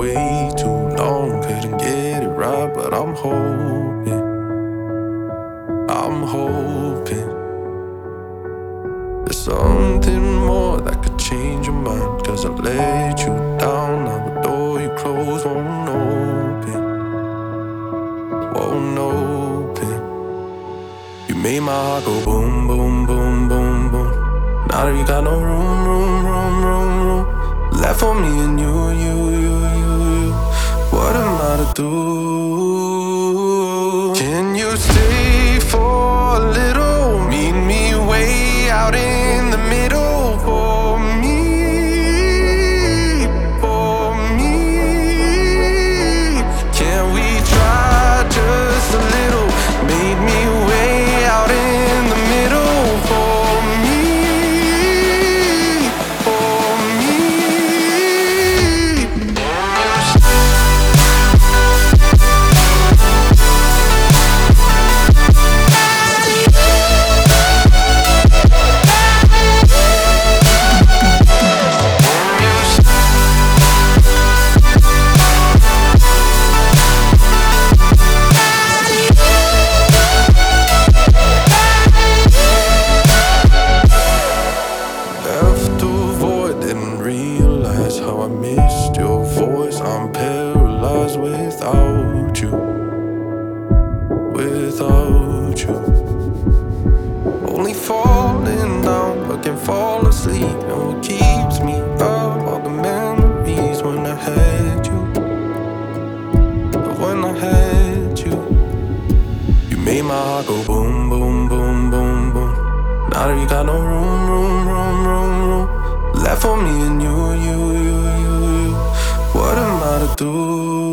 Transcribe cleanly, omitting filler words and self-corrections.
way too long, couldn't get it right, but I'm hoping there's something more that could change your mind. Cause I let you down, now the door you closed won't open. You made my heart go boom, boom, boom, boom, boom. Now that you got no room left for me and you. What am I to do? Can you stay for a little? Meet me way out in the middle for me. Can we try just a little? Meet me way out in the middle for me. Left a void, didn't realize how I missed your voice. I'm paralyzed without you. Only falling down, but can't fall asleep. And what keeps me up, all the memories when I had you. You made my heart go boom, boom, boom, boom, boom. Now that you got no room left for me and you. What am I to do?